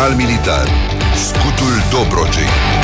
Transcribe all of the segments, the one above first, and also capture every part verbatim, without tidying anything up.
Jurnal Militar. Scutul Dobrogei.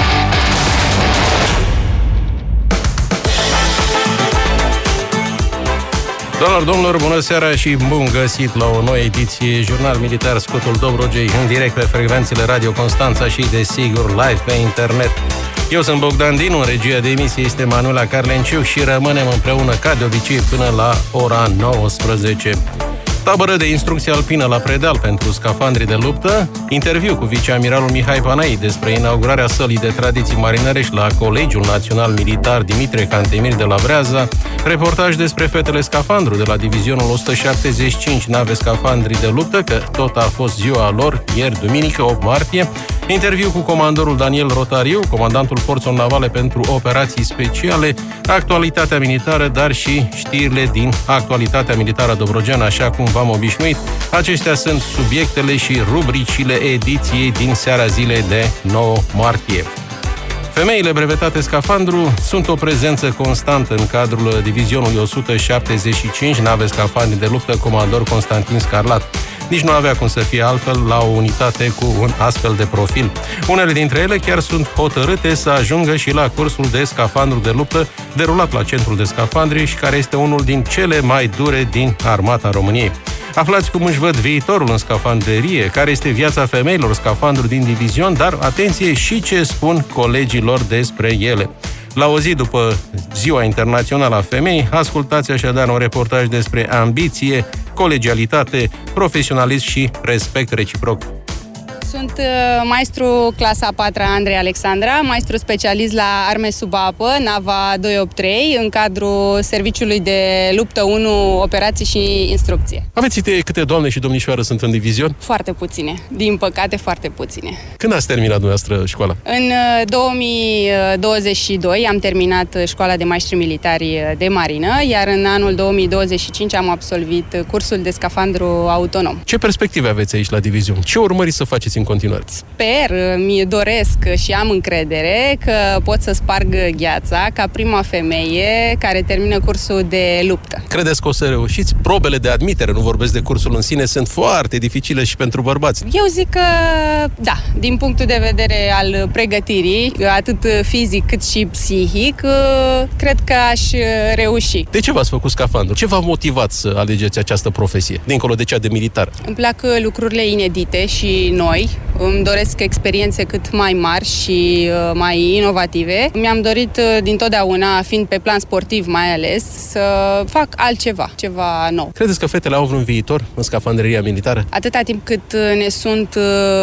Doamnelor, domnilor, bună seara și bun găsit la o nouă ediție Jurnal Militar Scutul Dobrogei, în direct pe frecvențele Radio Constanța și, desigur, live pe internet. Eu sunt Bogdan Dinu, în regia de emisie este Manuela Carlenciu și rămânem împreună ca de obicei până la ora nouăsprezece. Tabără de instrucție alpină la Predeal pentru scafandri de luptă, interviu cu viceamiralul Mihai Panai despre inaugurarea sălii de tradiții marinărești la Colegiul Național Militar Dimitrie Cantemir de la Breaza, reportaj despre fetele scafandru de la Divizionul o sută șaptezeci și cinci nave scafandri de luptă, că tot a fost ziua lor ieri, duminică, opt martie, interviu cu comandorul Daniel Rotariu, comandantul Forțelor Navale pentru Operații Speciale, actualitatea militară, dar și știrile din actualitatea militară dobrogeană, așa cum v-am obișnuit. Acestea sunt subiectele și rubricile ediției din seara zilei de nouă martie. Femeile brevetate scafandru sunt o prezență constantă în cadrul Divizionului o sută șaptezeci și cinci, nave scafandri de luptă, comandor Constantin Scarlat. Nici nu avea cum să fie altfel la o unitate cu un astfel de profil. Unele dintre ele chiar sunt hotărâte să ajungă și la cursul de scafandru de luptă derulat la Centrul de Scafandri și care este unul din cele mai dure din Armata României. Aflați cum își văd viitorul în scafandrerie, care este viața femeilor scafandru din divizion, dar atenție și ce spun colegilor despre ele. La o zi după Ziua Internațională a Femeii, ascultați așadar un reportaj despre ambiție, colegialitate, profesionalism și respect reciproc. Sunt maestru clasa a patra Andrei Alexandra, maestru specialist la arme sub apă, nava doi opt trei, în cadrul serviciului de luptă unu, operații și instrucție. Aveți idee câte doamne și domnișoară sunt în divizion? Foarte puține, din păcate foarte puține. Când ați terminat dumneavoastră școala? În două mii douăzeci și doi am terminat școala de maestri militari de marină, iar în anul două mii douăzeci și cinci am absolvit cursul de scafandru autonom. Ce perspective aveți aici la divizion? Ce urmăriți să faceți în continuare? Sper, mi doresc și am încredere că pot să sparg gheața ca prima femeie care termină cursul de luptă. Credeți că o să reușiți? Probele de admitere, nu vorbesc de cursul în sine, sunt foarte dificile și pentru bărbați. Eu zic că da, din punctul de vedere al pregătirii, atât fizic cât și psihic, cred că aș reuși. De ce v-ați făcut scafandru? Ce v-a motivat să alegeți această profesie, dincolo de cea de militar? Îmi plac lucrurile inedite și noi. Îmi doresc experiențe cât mai mari și mai inovative. Mi-am dorit dintotdeauna, fiind pe plan sportiv mai ales, să fac altceva, ceva nou. Credeți că fetele au vreun viitor în scafandreria militară? Atâta timp cât ne sunt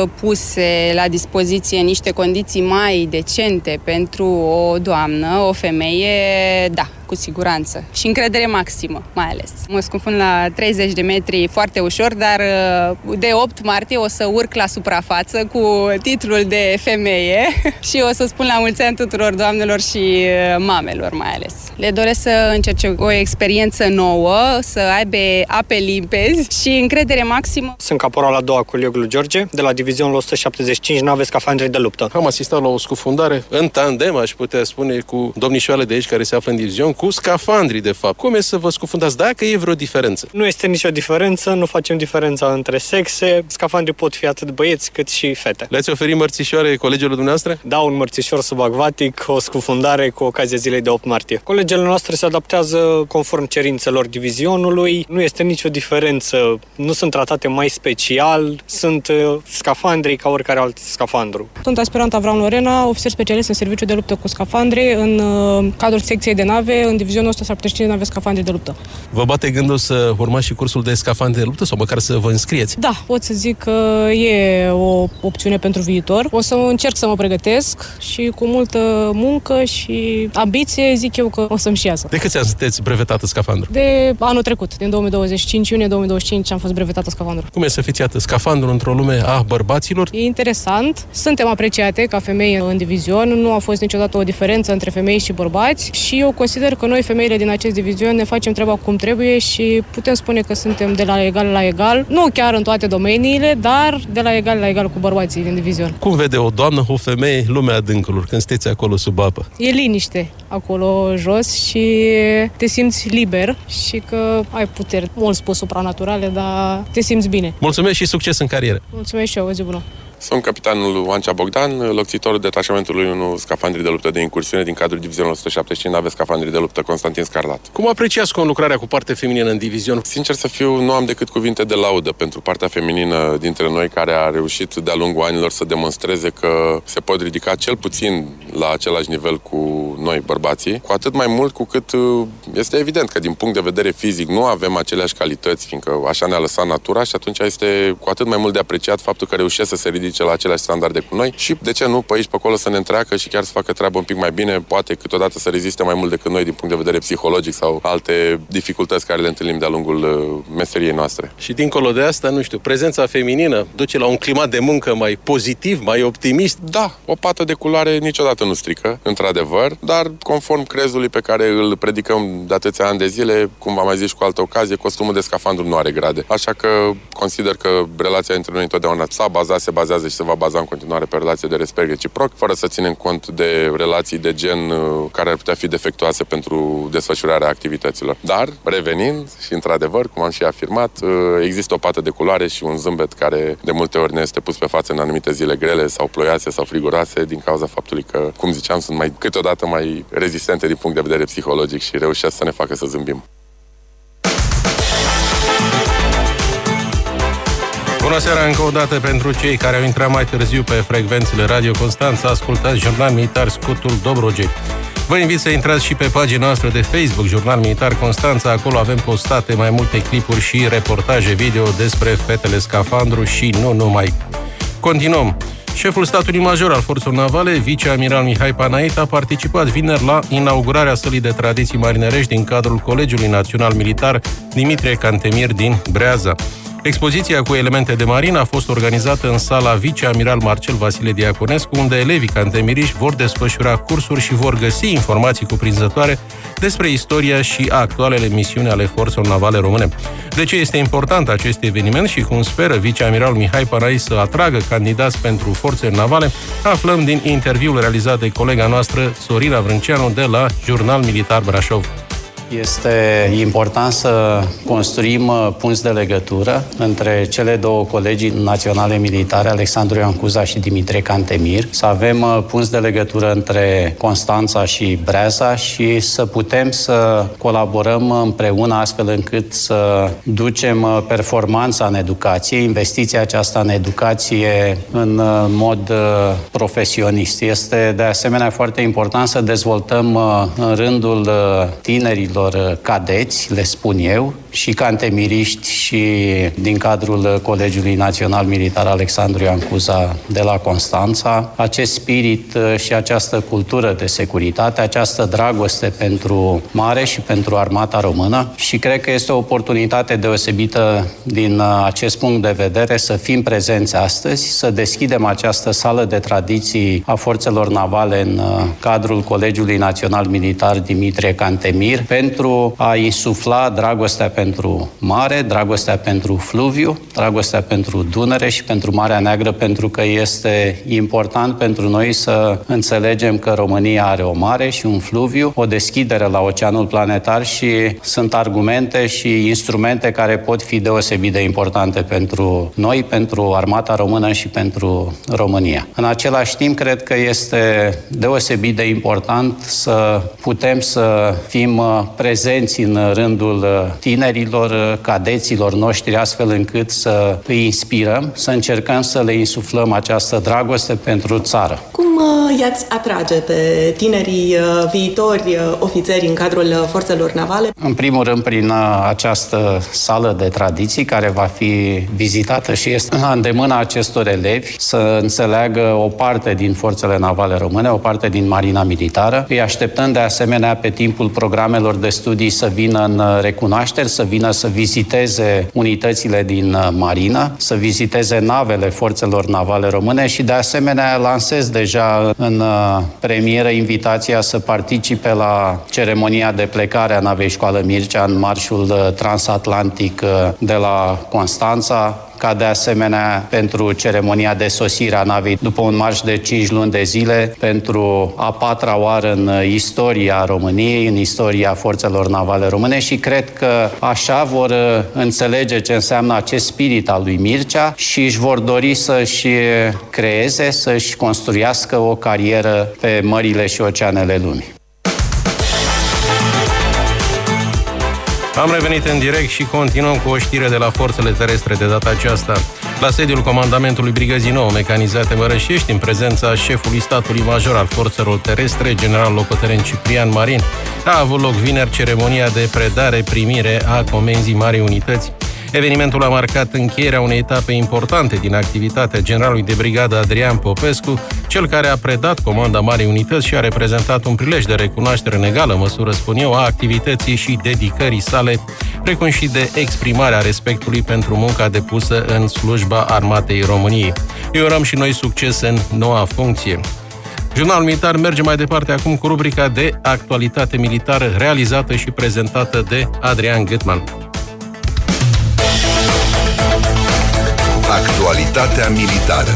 puse la dispoziție niște condiții mai decente pentru o doamnă, o femeie, da, cu siguranță. Și încredere maximă, mai ales. Mă scufund la treizeci de metri foarte ușor, dar de opt martie o să urc la suprafață cu titlul de femeie și o să spun la mulți ani tuturor doamnelor și mamelor mai ales. Le doresc să încerce o experiență nouă, să aibă ape limpezi și încredere maximă. Sunt caporal a doua cu Lioglu George, de la Divizionul o sută șaptezeci și cinci, nave scafandri de luptă. Am asistat la o scufundare în tandem, aș putea spune, cu domnișoarele de aici care se află în divizion, cu scafandri, de fapt. Cum e să vă scufundați? Dacă e vreo diferență? Nu este nicio diferență, nu facem diferența între sexe. Scafandrii pot fi atât băieți cât și fete. Le-ați oferit mărțișoare colegilor dumneavoastră? Da, un mărțișor subacvatic, o scufundare cu ocazia zilei de opt martie. Colegele noastre se adaptează conform cerințelor divizionului. Nu este nicio diferență. Nu sunt tratate mai special. Sunt scafandrii ca oricare alt scafandru. Sunt aspirant Avram Lorena, ofițer specialist în serviciu de luptă cu scafandri în cadrul secției de nave în divizionul o sută șaptezeci și cinci nave scafandri de luptă. Vă bate gândul să urmați și cursul de scafandri de luptă sau măcar să vă înscrieți? Da, pot să zic că e o opțiune pentru viitor. O să încerc să mă pregătesc și cu multă muncă și ambiție zic eu că o să-mi și iasă. De câți ani sunteți brevetată scafandru? De anul trecut, din două mii douăzeci și cinci, iunie două mii douăzeci și cinci am fost brevetată scafandru. Cum e să fiți iată scafandru într-o lume a bărbaților? E interesant. Suntem apreciate ca femei în divizion. Nu a fost niciodată o diferență între femei și bărbați și eu consider că noi, femeile din acest divizion, ne facem treaba cum trebuie și putem spune că suntem de la egal la egal. Nu chiar în toate domeniile, dar de la egal la egal cu bărbații din divizion. Cum vede o doamnă, o femeie, lumea adâncului când sunteți acolo sub apă? E liniște acolo jos și te simți liber și că ai puteri, mult spus supranaturale, dar te simți bine. Mulțumesc și succes în carieră! Mulțumesc și eu, o zi bună! Sunt capitanul Oancea Bogdan, locțitorul detașamentului unu scafandri de luptă de incursiune din cadrul divizionului o sută șaptezeci și cinci nave scafandri de luptă Constantin Scarlat. Cum apreciați conlucrarea cu partea feminină în divizion? Sincer să fiu, nu am decât cuvinte de laudă pentru partea feminină dintre noi, care a reușit de-a lungul anilor să demonstreze că se pot ridica cel puțin la același nivel cu noi, bărbații, cu atât mai mult cu cât este evident că din punct de vedere fizic nu avem aceleași calități, fiindcă așa ne-a lăsat natura, și atunci este cu atât mai mult de apreciat faptul că reușesc să se ridice la aceleași standarde cu noi și, de ce nu, pe aici, pe acolo să ne întreacă și chiar să facă treabă un pic mai bine, poate câteodată să reziste mai mult decât noi din punct de vedere psihologic sau alte dificultăți care le întâlnim de-a lungul meseriei noastre. Și dincolo de asta, nu știu, prezența feminină duce la un climat de muncă mai pozitiv, mai optimist? Da, o pată de culoare niciodată nu strică, într-adevăr, dar conform crezului pe care îl predicăm de atâția ani de zile, cum v-am mai zis și cu altă ocazie, costumul de scafandru nu are grade. Așa că consider că relația între noi întotdeauna s-a bazat, se bazează și se va baza în continuare pe relație de respect reciproc, fără să ținem cont de relații de gen care ar putea fi defectuoase pentru desfășurarea activităților. Dar, revenind, și într-adevăr, cum am și afirmat, există o pată de culoare și un zâmbet care de multe ori ne este pus pe față în anumite zile grele sau ploioase sau friguroase, din cauza faptului că, cum ziceam, sunt mai câteodată mai rezistente din punct de vedere psihologic și reușesc să ne facă să zâmbim. Bună seara încă o dată pentru cei care au intrat mai târziu pe frecvențele Radio Constanța, ascultați Jurnal Militar Scutul Dobrogei. Vă invit să intrați și pe pagina noastră de Facebook, Jurnal Militar Constanța. Acolo avem postate mai multe clipuri și reportaje video despre fetele scafandru și nu numai. Continuăm. Șeful statului major al forțelor navale, viceamiral Mihai Panait, a participat vineri la inaugurarea sălii de tradiții marinerești din cadrul Colegiului Național Militar Dimitrie Cantemir din Breaza. Expoziția cu elemente de marină a fost organizată în sala viceamiral Marcel Vasile Diaconescu, unde elevii cantemiriști vor desfășura cursuri și vor găsi informații cuprinzătoare despre istoria și actualele misiuni ale forțelor navale române. De ce este important acest eveniment și cum speră viceamiralul Mihai Panait să atragă candidați pentru forțele navale, aflăm din interviul realizat de colega noastră Sorina Vrânceanu de la Jurnal Militar Brașov. Este important să construim punți de legătură între cele două colegii naționale militare, Alexandru Ioan Cuza și Dimitrie Cantemir, să avem punți de legătură între Constanța și Breaza și să putem să colaborăm împreună astfel încât să ducem performanța în educație, investiția aceasta în educație în mod profesionist. Este de asemenea foarte important să dezvoltăm în rândul tinerilor cadeți, le spun eu, și cantemiriști și din cadrul Colegiului Național Militar Alexandru Ioan Cuza de la Constanța, acest spirit și această cultură de securitate, această dragoste pentru mare și pentru armata română, și cred că este o oportunitate deosebită din acest punct de vedere să fim prezenți astăzi, să deschidem această sală de tradiții a forțelor navale în cadrul Colegiului Național Militar Dimitrie Cantemir, pentru a insufla dragostea pentru mare, dragostea pentru fluviu, dragostea pentru Dunăre și pentru Marea Neagră, pentru că este important pentru noi să înțelegem că România are o mare și un fluviu, o deschidere la oceanul planetar, și sunt argumente și instrumente care pot fi deosebit de importante pentru noi, pentru armata română și pentru România. În același timp, cred că este deosebit de important să putem să fim prezenți în rândul tinerilor, cadeților noștri, astfel încât să îi inspirăm, să încercăm să le insuflăm această dragoste pentru țară. Cum i-ați atrage pe tinerii viitori ofițeri în cadrul forțelor navale? În primul rând, prin această sală de tradiții, care va fi vizitată și este la îndemâna acestor elevi să înțeleagă o parte din forțele navale române, o parte din Marina Militară. Îi așteptăm de asemenea pe timpul programelor de studii să vină în recunoașteri, să vină să viziteze unitățile din Marină, să viziteze navele forțelor navale române și de asemenea lansez deja în premieră invitația să participe la ceremonia de plecare a navei Școală Mircea în marșul transatlantic de la Constanța, ca de asemenea pentru ceremonia de sosire a navei după un marș de cinci luni de zile, pentru a patra oară în istoria României, în istoria forțelor navale române, și cred că așa vor înțelege ce înseamnă acest spirit al lui Mircea și își vor dori să-și creeze, să-și construiască o carieră pe mările și oceanele lumii. Am revenit în direct și continuăm cu o știre de la forțele terestre de data aceasta. La sediul comandamentului Brigăzii nouă Mecanizate Mărășești, în prezența șefului statului major al forțelor terestre, general locotenent Ciprian Marin, a avut loc vineri ceremonia de predare-primire a comenzii Marei Unități. Evenimentul a marcat încheierea unei etape importante din activitatea generalului de brigadă Adrian Popescu, cel care a predat comanda Marei Unități și a reprezentat un prilej de recunoaștere în egală măsură, spun eu, a activității și dedicării sale, precum și de exprimarea respectului pentru munca depusă în slujba Armatei României. Îi urăm și noi succes în noua funcție. Jurnalul Militar merge mai departe acum cu rubrica de actualitate militară realizată și prezentată de Adrian Gutman. Actualitatea militară.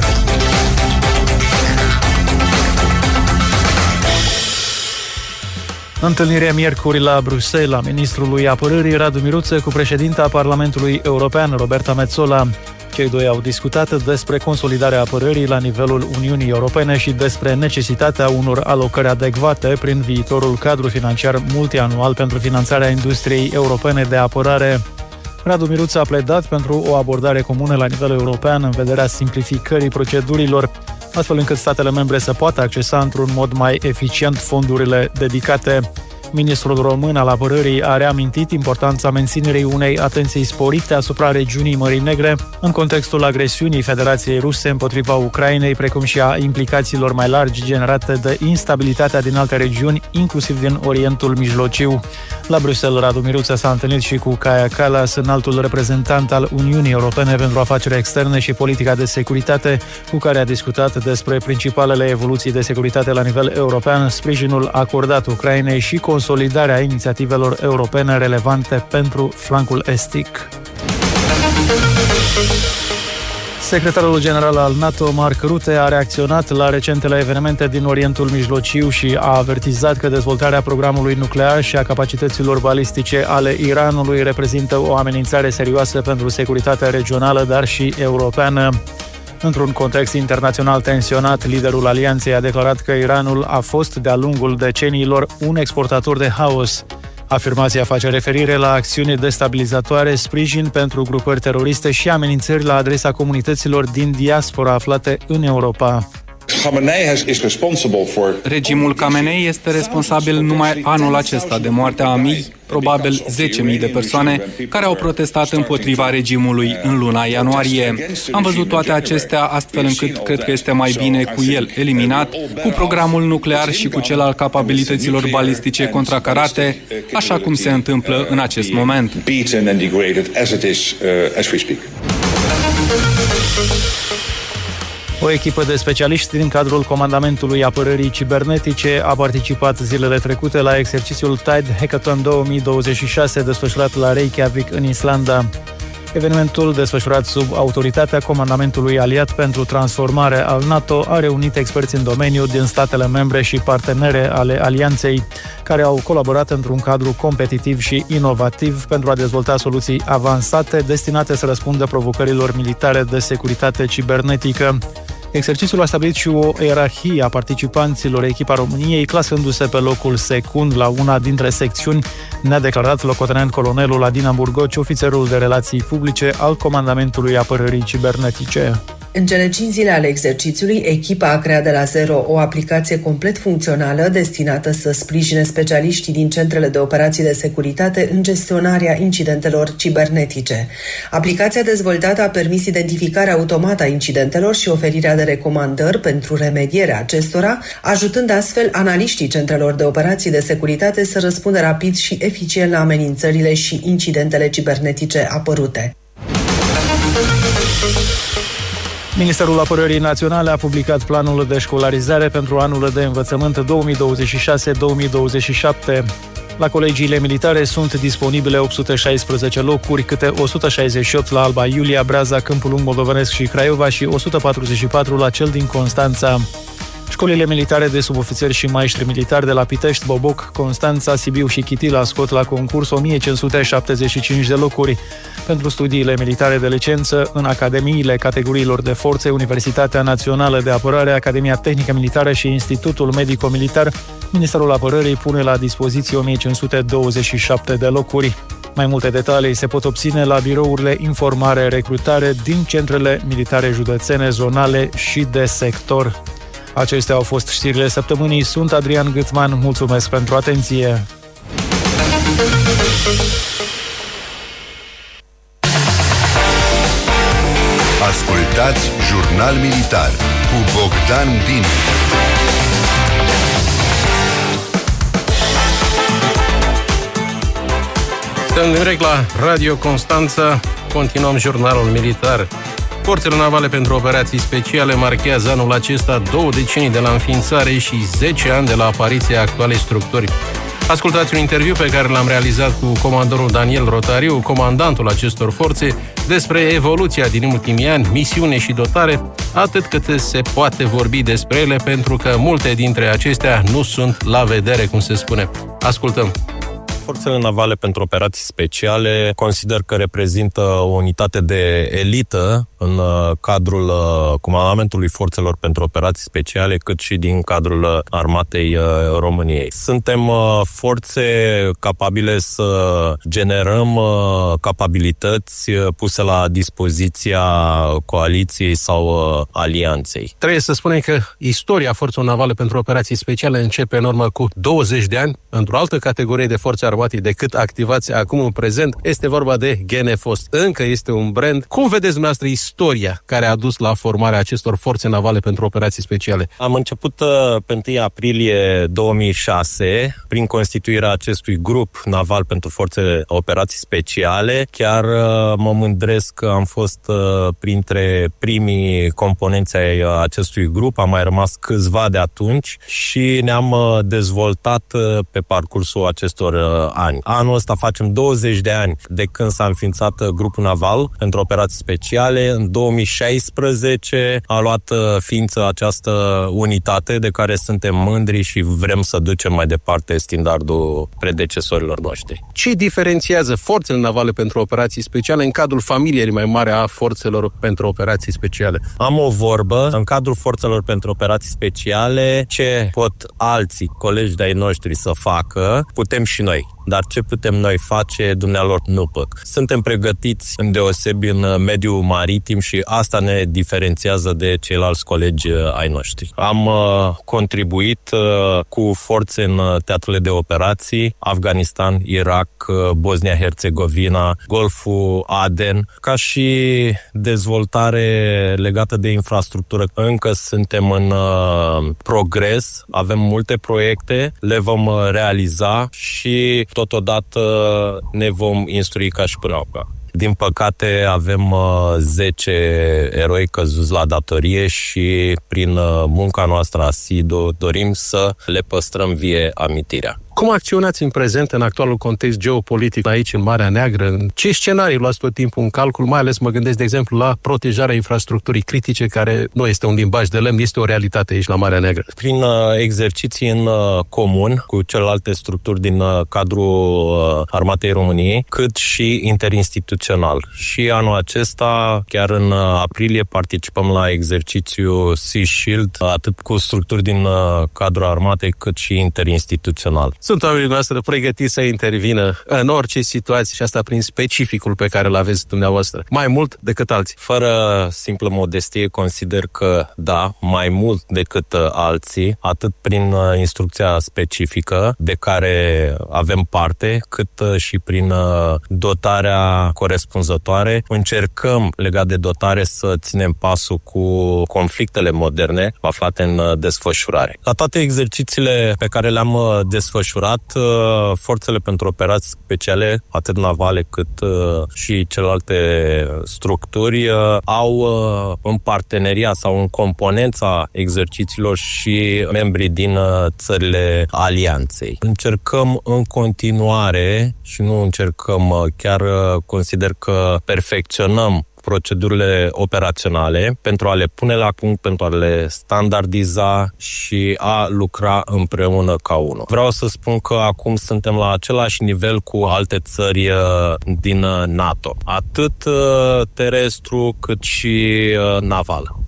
Întâlnirea miercuri la Bruxelles a ministrului apărării Radu Miruță cu președinta Parlamentului European Roberta Metsola. Cei doi au discutat despre consolidarea apărării la nivelul Uniunii Europene și despre necesitatea unor alocări adecvate prin viitorul cadru financiar multianual pentru finanțarea industriei europene de apărare. Radu Miruță a pledat pentru o abordare comună la nivel european în vederea simplificării procedurilor, astfel încât statele membre să poată accesa într-un mod mai eficient fondurile dedicate. Ministrul român al apărării a reamintit importanța menținerii unei atenții sporite asupra regiunii Mării Negre în contextul agresiunii Federației Ruse împotriva Ucrainei, precum și a implicațiilor mai largi generate de instabilitatea din alte regiuni, inclusiv din Orientul Mijlociu. La Bruxelles, Radu Miruță s-a întâlnit și cu Kaja Kallas, înaltul reprezentant al Uniunii Europene pentru afaceri externe și politica de securitate, cu care a discutat despre principalele evoluții de securitate la nivel european, sprijinul acordat Ucrainei și consolidarea inițiativelor europene relevante pentru flancul estic. Secretarul general al NATO, Mark Rutte, a reacționat la recentele evenimente din Orientul Mijlociu și a avertizat că dezvoltarea programului nuclear și a capacităților balistice ale Iranului reprezintă o amenințare serioasă pentru securitatea regională, dar și europeană. Într-un context internațional tensionat, liderul alianței a declarat că Iranul a fost de-a lungul deceniilor un exportator de haos. Afirmația face referire la acțiuni destabilizatoare, sprijin pentru grupări teroriste și amenințări la adresa comunităților din diaspora aflate în Europa. Regimul Khamenei este responsabil numai anul acesta de moartea a mii, probabil zece mii de persoane care au protestat împotriva regimului în luna ianuarie. Am văzut toate acestea astfel încât cred că este mai bine cu el eliminat, cu programul nuclear și cu cel al capabilităților balistice contracarate, așa cum se întâmplă în acest moment. O echipă de specialiști din cadrul Comandamentului Apărării Cibernetice a participat zilele trecute la exercițiul Tide Hackathon două mii douăzeci și șase desfășurat la Reykjavik, în Islanda. Evenimentul, desfășurat sub autoritatea Comandamentului Aliat pentru Transformare al NATO, a reunit experți în domeniu din statele membre și partenere ale alianței, care au colaborat într-un cadru competitiv și inovativ pentru a dezvolta soluții avansate destinate să răspundă provocărilor militare de securitate cibernetică. Exercițiul a stabilit și o ierarhie a participanților. Echipa României, clasându-se pe locul secund la una dintre secțiuni, ne-a declarat locotenent colonelul Adina Burgoci, ofițerul de relații publice al Comandamentului Apărării Cibernetice. În cele cinci zile ale exercițiului, echipa a creat de la zero o aplicație complet funcțională destinată să sprijine specialiștii din centrele de operații de securitate în gestionarea incidentelor cibernetice. Aplicația dezvoltată a permis identificarea automată a incidentelor și oferirea de recomandări pentru remedierea acestora, ajutând astfel analiștii centrelor de operații de securitate să răspundă rapid și eficient la amenințările și incidentele cibernetice apărute. Ministerul Apărării Naționale a publicat planul de școlarizare pentru anul de învățământ două mii douăzeci și șase două mii douăzeci și șapte. La colegiile militare sunt disponibile opt sute șaisprezece locuri, câte o sută șaizeci și opt la Alba Iulia, Braza, Câmpul Lung Moldovenesc și Craiova și o sută patruzeci și patru la cel din Constanța. Școlile militare de subofițeri și maestri militari de la Pitești, Boboc, Constanța, Sibiu și Chitila scot la concurs o mie cinci sute șaptezeci și cinci de locuri. Pentru studiile militare de licență, în academiile categoriilor de forțe, Universitatea Națională de Apărare, Academia Tehnică Militară și Institutul Medico-Militar, Ministerul Apărării pune la dispoziție o mie cinci sute douăzeci și șapte de locuri. Mai multe detalii se pot obține la birourile informare-recrutare din centrele militare județene, zonale și de sector. Acestea au fost știrile săptămânii. Sunt Adrian Gâțman. Mulțumesc pentru atenție. Ascultați Jurnal Militar cu Bogdan Dinu. Stăm direct la Radio Constanța. Continuăm Jurnalul Militar. Forțele navale pentru operații speciale marchează anul acesta două decenii de la înființare și zece ani de la apariția actualei structuri. Ascultați un interviu pe care l-am realizat cu comandorul Daniel Rotariu, comandantul acestor forțe, despre evoluția din ultimii ani, misiune și dotare, atât cât se poate vorbi despre ele, pentru că multe dintre acestea nu sunt la vedere, cum se spune. Ascultăm! Forțele navale pentru operații speciale consider că reprezintă o unitate de elită în cadrul Comandamentului Forțelor pentru Operații Speciale, cât și din cadrul Armatei României. Suntem forțe capabile să generăm capabilități puse la dispoziția coaliției sau alianței. Trebuie să spunem că istoria Forțelor Navale pentru Operații Speciale începe în urmă cu douăzeci de ani, într-o altă categorie de forțe armate decât activați acum în prezent. Este vorba de Genefost. Încă este un brand. Cum vedeți dumneavoastră istoria care a dus la formarea acestor forțe navale pentru operații speciale? Am început pe întâi aprilie două mii șase prin constituirea acestui grup naval pentru forțe operații speciale. Chiar mă mândresc că am fost printre primii componenți ai acestui grup. Am mai rămas câțiva de atunci și ne-am dezvoltat pe parcursul acestor ani. Anul ăsta facem douăzeci de ani de când s-a înființat grupul naval pentru operații speciale. În două mii șaisprezece a luat ființă această unitate de care suntem mândri și vrem să ducem mai departe standardul predecesorilor noștri. Ce diferențiază forțele navale pentru operații speciale în cadrul familiei mai mare a forțelor pentru operații speciale? Am o vorbă, în cadrul forțelor pentru operații speciale, ce pot alții, colegi de-ai noștri să facă, putem și noi. Dar ce putem noi face, dumnealor nu pot. Suntem pregătiți îndeosebi în mediul maritim și asta ne diferențiază de ceilalți colegi ai noștri. Am uh, contribuit uh, cu forțe în teatrele de operații, Afganistan, Irak, uh, Bosnia-Herzegovina, Golful Aden, ca și dezvoltare legată de infrastructură. Încă suntem în uh, progres, avem multe proiecte, le vom uh, realiza și totodată ne vom instrui ca și până acum. Din păcate avem uh, zece eroi căzuți la datorie și prin uh, munca noastră asiduă dorim să le păstrăm vie amintirea. Cum acționați în prezent în actualul context geopolitic aici în Marea Neagră? Ce scenarii luați tot timpul în calcul? Mai ales mă gândesc, de exemplu, la protejarea infrastructurii critice, care nu este un limbaj de lemn, este o realitate aici la Marea Neagră. Prin uh, exerciții în uh, comun cu celelalte structuri din uh, cadrul uh, Armatei României, cât și interinstituțional. Și anul acesta, chiar în uh, aprilie, participăm la exercițiul Sea Shield, atât cu structuri din uh, cadrul armatei, cât și interinstituțional. Sunt oamenii noastre pregătiți să intervină în orice situație și asta prin specificul pe care îl aveți dumneavoastră. Mai mult decât alții. Fără simplă modestie, consider că da, mai mult decât alții, atât prin instrucția specifică de care avem parte, cât și prin dotarea corespunzătoare. Încercăm, legat de dotare, să ținem pasul cu conflictele moderne aflate în desfășurare. La toate exercițiile pe care le-am desfășurat desfășurat. Forțele pentru operații speciale, atât navale cât și celelalte structuri, au în parteneria sau în componența exercițiilor și membrii din țările alianței. Încercăm în continuare și nu încercăm, chiar consider că perfecționăm procedurile operaționale pentru a le pune la punct, pentru a le standardiza și a lucra împreună ca unul. Vreau să spun că acum suntem la același nivel cu alte țări din NATO, atât terestru cât și naval.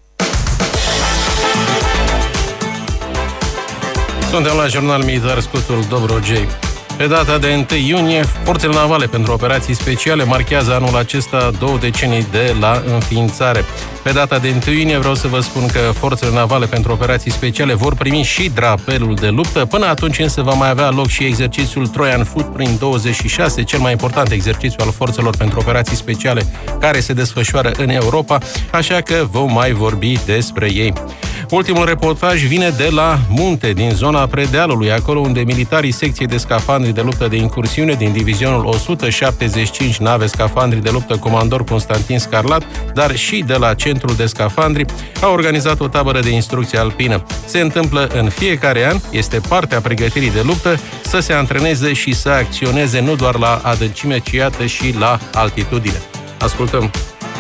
Suntem la Jurnal Militar, scutul Dobrogei. Pe data de întâi iunie, forțele navale pentru operații speciale marchează anul acesta două decenii de la înființare. Pe data de întâi iunie vreau să vă spun că forțele navale pentru operații speciale vor primi și drapelul de luptă. Până atunci însă va mai avea loc și exercițiul Troian Footprint douăzeci și șase, cel mai important exercițiu al forțelor pentru operații speciale care se desfășoară în Europa, așa că vom mai vorbi despre ei. Ultimul reportaj vine de la munte, din zona Predealului, acolo unde militarii secției de scafandri de luptă de incursiune din divizionul o sută șaptezeci și cinci nave scafandri de luptă Comandor Constantin Scarlat, dar și de la Centrul de Scafandri, au organizat o tabără de instrucție alpină. Se întâmplă în fiecare an, este partea pregătirii de luptă, să se antreneze și să acționeze nu doar la adâncime, ci iată și la altitudine. Ascultăm.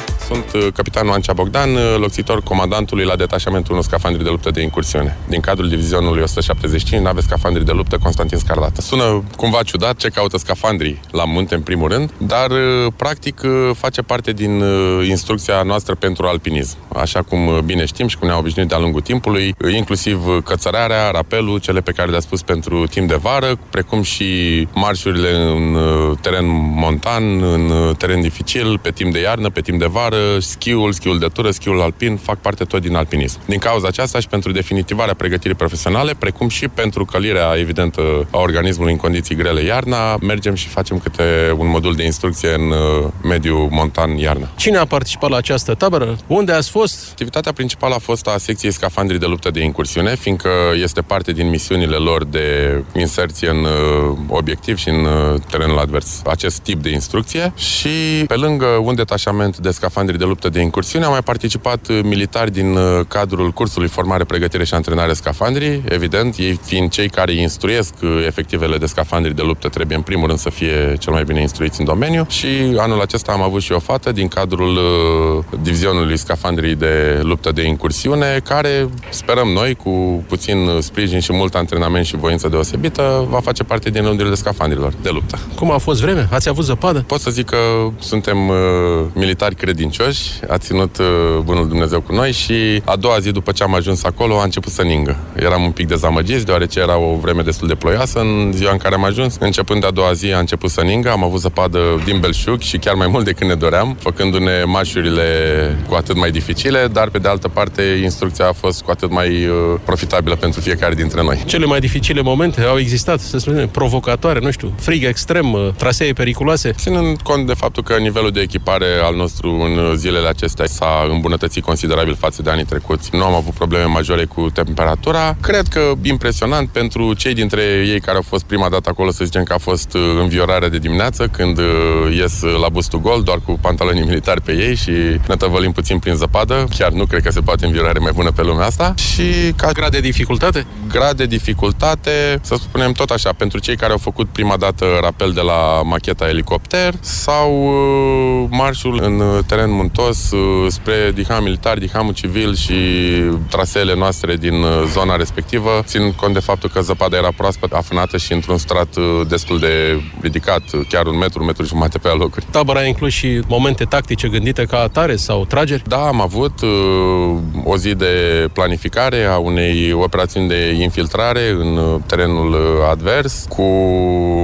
Sunt capitanul Ancea Bogdan, locțitor comandantului la detașamentul unu scafandri de luptă de incursiune, din cadrul divizionului o sută șaptezeci și cinci, nave scafandri de luptă Constantin Scarlat. Sună cumva ciudat ce caută scafandrii la munte în primul rând, dar practic face parte din instrucția noastră pentru alpinism. Așa cum bine știm și cum ne-am obișnuit de-a lungul timpului, inclusiv cățărarea, rapelul, cele pe care le-a spus pentru timp de vară, precum și marșurile în teren montan, în teren dificil, pe timp de iarnă, pe timp de vară, schiul, schiul de tură, schiul alpin, fac parte tot din alpinism. Din cauza aceasta și pentru definitivarea pregătirii profesionale, precum și pentru călirea evidentă a organismului în condiții grele iarna, mergem și facem câte un modul de instrucție în mediul montan iarna. Cine a participat la această tabără? Unde ați fost? Activitatea principală a fost a secției scafandrii de luptă de incursiune, fiindcă este parte din misiunile lor de inserție în obiectiv și în terenul advers. Acest tip de instrucție și pe lângă un detașament de scafandri de luptă de incursiune au mai participat militari din cadrul cursului formare, pregătire și antrenare scafandrii. Evident, ei fiind cei care instruiesc efectivele de scafandri de luptă, trebuie în primul rând să fie cel mai bine instruiți în domeniu și anul acesta am avut și o fată din cadrul divizionului scafandrii de luptă de incursiune, care sperăm noi, cu puțin sprijin și mult antrenament și voință deosebită, va face parte din rândurile scafandrilor de luptă. Cum a fost vremea? Ați avut zăpadă? Pot să zic că suntem uh, militari credincioși, a ținut uh, bunul Dumnezeu cu noi și a doua zi după ce am ajuns acolo a început să ningă. Eram un pic dezamăgiți, deoarece era o vreme destul de ploioasă în ziua în care am ajuns. Începând de a doua zi a început să ningă, am avut zăpadă din belșug și chiar mai mult decât ne doream, făcându-ne marșurile cu atât mai dificile, dar pe de altă parte instrucția a fost cu atât mai uh, profitabilă pentru fiecare dintre noi. Cele mai dificile momente au existat, să spunem, provocatoare, nu știu, frig extrem, trasee periculoase. Ținând cont de faptul că nivelul de echipare al nostru în zilele acestea s-a îmbunătățit considerabil față de anii trecuți. Nu am avut probleme majore cu temperatura. Cred că impresionant pentru cei dintre ei care au fost prima dată acolo, să zicem că a fost înviorarea de dimineață, când ies la bustul gol, doar cu pantaloni militari pe ei și ne tăvălim puțin prin zăpadă. Chiar nu cred că se poate înviorare mai bună pe lumea asta. Și ca grad de dificultate? Grad de dificultate, să spunem tot așa, pentru cei care au făcut prima dată rapel de la macheta elicopter sau uh, marșul în teren muntos uh, spre Diham militar, Dihamul civil și traseele noastre din uh, zona respectivă, ținând cont de faptul că zăpada era proaspăt afnată și într-un strat uh, destul de ridicat, chiar un metru, un metru jumate pe alocuri. Tabăra a inclus și momente tactice gândite ca atare sau trageri? Da, am avut uh, o zi de planificare a unei operațiuni de infiltrare în terenul advers, cu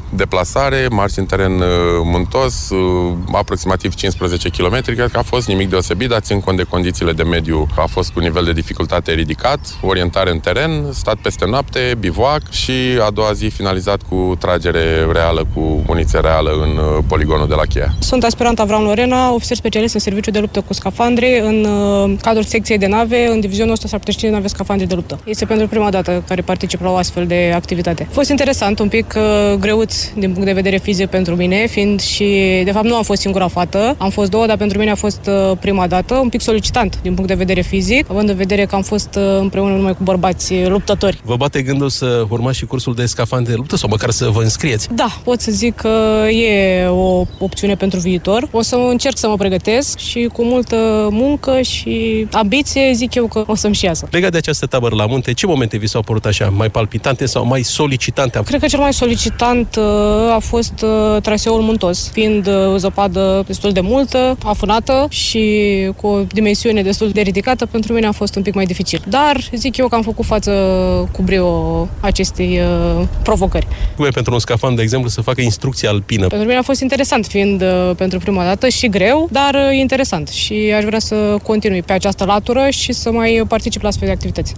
deplasare, marș în teren muntos, aproximativ cincisprezece kilometri, cred că a fost nimic deosebit, dar țin cont de condițiile de mediu, a fost cu nivel de dificultate ridicat, orientare în teren, stat peste noapte, bivoac și a doua zi finalizat cu tragere reală, cu muniție reală în poligonul de la Cheia. Sunt aspirant Avram Lorena, ofițer specialist în serviciu de luptă cu scafandre în cadrul secției de nave, în divizionul o sută șaptezeci și cinci de nave scafandre de luptă. Este pentru prima dată care particip la o astfel de activitate. A fost interesant, un pic uh, greuț din punct de vedere fizic pentru mine, fiind și, de fapt, nu am fost singura fată, am fost două, dar pentru mine a fost uh, prima dată, un pic solicitant din punct de vedere fizic, având în vedere că am fost uh, împreună numai cu bărbați luptători. Vă bate gândul să urmați și cursul de scafandre de luptă sau măcar să vă înscrieți? Da, pot să zic că e o opțiune pentru viitor. O să încerc să mă pregătesc și cu multă muncă și ambiție zic eu că o să-mi și iasă. Legat de această tabără la munte, ce momente vi s-au părut așa mai palpitante sau mai solicitante? Cred că cel mai solicitant uh, a fost uh, traseul muntos, fiind uh, o zăpadă destul de multă, afânată și cu o dimensiune destul de ridicată, pentru mine a fost un pic mai dificil. Dar zic eu că am făcut față cu brio acestei uh, provocări. Cum e pentru un scafand, de exemplu, să facă instrucție alpină? Pentru mine a fost interesant, fiind uh, pentru prima dată și greu, dar uh, interesant și aș vrea să continui pe această latură și să mai particip la astfel de activități.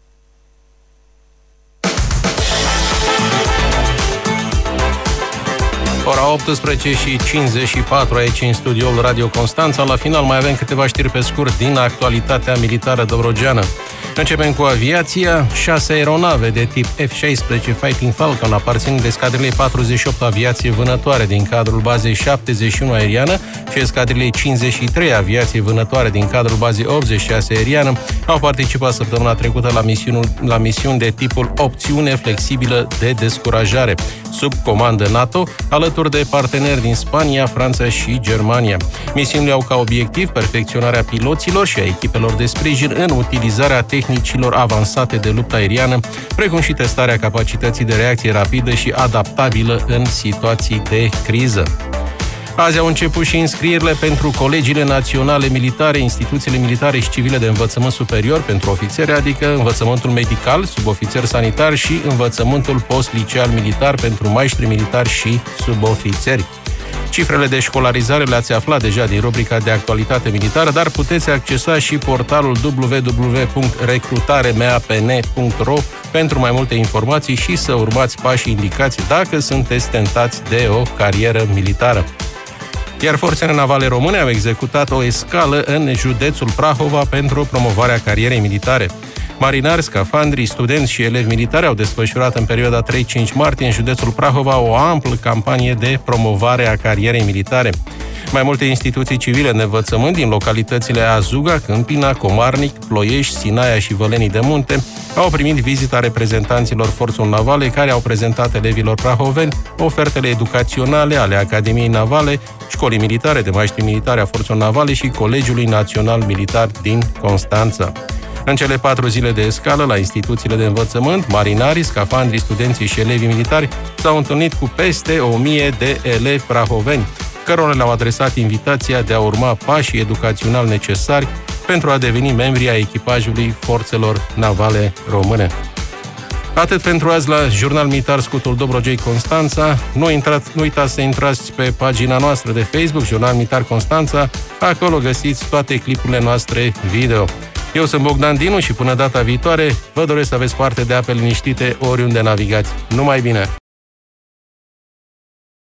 Ora optsprezece și cincizeci și patru aici în studioul Radio Constanța. La final mai avem câteva știri pe scurt din actualitatea militară dobrogeană. Începem cu aviația. Șase aeronave de tip F șaisprezece Fighting Falcon aparțin escadrilei patruzeci și opt aviație vânătoare din cadrul bazei șaptezeci și unu aeriană și escadrilei cincizeci și trei aviație vânătoare din cadrul bazei optzeci și șase aeriană au participat săptămâna trecută la, la misiuni de tipul opțiune flexibilă de descurajare, sub comandă NATO, alături de parteneri din Spania, Franța și Germania. Misiunile au ca obiectiv perfecționarea piloților și a echipelor de sprijin în utilizarea tehnicilor avansate de luptă aeriană, precum și testarea capacității de reacție rapidă și adaptabilă în situații de criză. Azi au început și înscrierile pentru colegiile naționale militare, instituțiile militare și civile de învățământ superior pentru ofițeri, adică învățământul medical, subofițer sanitar și învățământul post-liceal militar pentru maestri militari și subofițeri. Cifrele de școlarizare le-ați aflat deja din rubrica de actualitate militară, dar puteți accesa și portalul w w w punct recrutare m a p n punct r o pentru mai multe informații și să urmați pașii indicați dacă sunteți tentați de o carieră militară. Iar forțele navale române au executat o escală în județul Prahova pentru promovarea carierei militare. Marinari, scafandri, studenți și elevi militari au desfășurat în perioada trei cinci martie în județul Prahova o amplă campanie de promovare a carierei militare. Mai multe instituții civile de învățământ din localitățile Azuga, Câmpina, Comarnic, Ploiești, Sinaia și Vălenii de Munte au primit vizita reprezentanților forțelor navale care au prezentat elevilor prahoveni ofertele educaționale ale Academiei Navale, Școlii Militare de Maestri Militari a Forțelor Navale și Colegiului Național Militar din Constanța. În cele patru zile de escală la instituțiile de învățământ, marinarii, scafandrii, studenții și elevii militari s-au întâlnit cu peste o mie de elevi prahoveni, cărora le-au adresat invitația de a urma pașii educaționali necesari pentru a deveni membri ai echipajului forțelor navale române. Atât pentru azi la Jurnal Militar Scutul Dobrogei Constanța. Nu, intrați, nu uitați să intrați pe pagina noastră de Facebook, Jurnal Militar Constanța. Acolo găsiți toate clipurile noastre video. Eu sunt Bogdan Dinu și până data viitoare vă doresc să aveți parte de ape liniștite oriunde navigați. Numai bine!